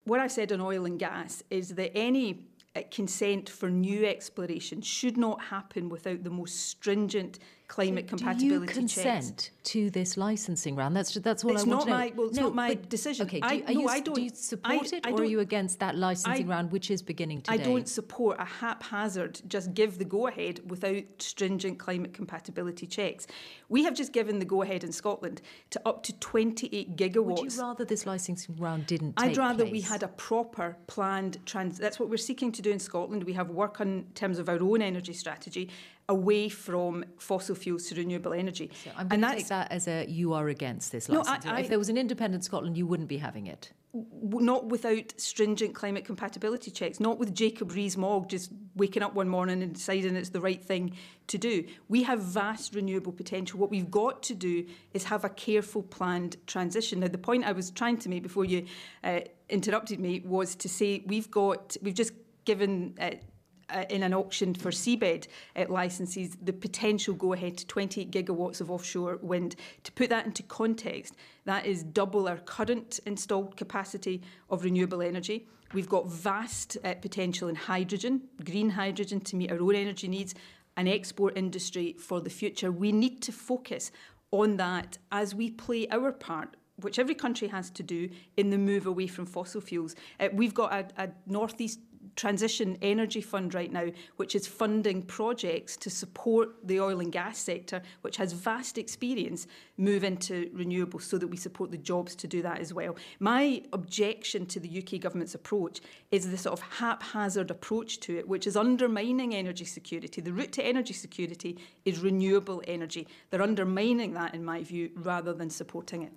what I've said on oil and gas is that any consent for new exploration should not happen without the most stringent climate compatibility checks. Do you consent to this licensing round? That's all I want to know. It's not my decision. Okay, do you support it, or are you against that licensing round, which is beginning today? I don't support a haphazard, just give the go-ahead without stringent climate compatibility checks. We have just given the go-ahead in Scotland to up to 28 gigawatts. Would you rather this licensing round didn't take I'd rather place? we had a proper planned that's what we're seeking to do in Scotland. We have work in terms of our own energy strategy away from fossil fuels to renewable energy. So I'm going to take that as you are against this licensing. If there was an independent Scotland, you wouldn't be having it. Not without stringent climate compatibility checks, not with Jacob Rees-Mogg just waking up one morning and deciding it's the right thing to do. We have vast renewable potential. What we've got to do is have a careful, planned transition. Now, the point I was trying to make before you interrupted me was to say we've just given in an auction for seabed licences the potential go-ahead to 28 gigawatts of offshore wind. To put that into context, that is double our current installed capacity of renewable energy. We've got vast potential in hydrogen, green hydrogen, to meet our own energy needs, an export industry for the future. We need to focus on that as we play our part, which every country has to do, in the move away from fossil fuels. We've got a North East Transition Energy Fund right now, which is funding projects to support the oil and gas sector, which has vast experience, move into renewables so that we support the jobs to do that as well. My objection to the UK government's approach is the sort of haphazard approach to it, which is undermining energy security. The route to energy security is renewable energy. They're undermining that, in my view, rather than supporting it.